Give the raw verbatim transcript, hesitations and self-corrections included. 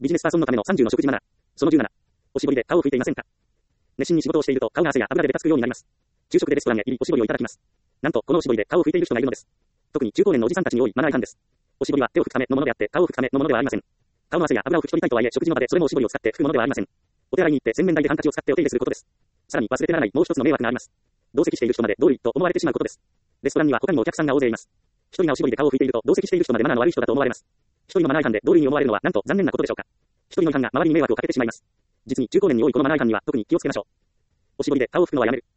ビジネスパーソンのためのさんじゅうの食事マナー。そのじゅうなな。おしぼりで顔を拭いていませんか？熱心に仕事をしていると顔が汗や油でベタつくようになります。昼食でレストランへ入りおしぼりをいただきます。なんとこのおしぼりで顔を拭いている人がいるのです。特に中高年のおじさんたちに多いマナー違反です。おしぼりは手を拭くためのものであって顔を拭くためのものではありません。顔の汗や油を拭き取りたいとはいえ食事の場でそれもおしぼりを使って拭くものではありません。お手洗いに行って洗面台でハンカチを使ってお手入れすることです。さらに忘れてならないもう一つの迷惑があります。同席している人まで同意と思われてしまうことです。レストランには他にもお客さんが大勢います。一人がおしぼりで顔を拭いていると同席している人までマナーの悪い人だと思われます。一人のマナー違反で同類に思われるのはなんと残念なことでしょうか。一人の違反が周りに迷惑をかけてしまいます。実に中高年に多いこのマナー違反には特に気をつけましょう。おしぼりで顔を拭くのはやめる。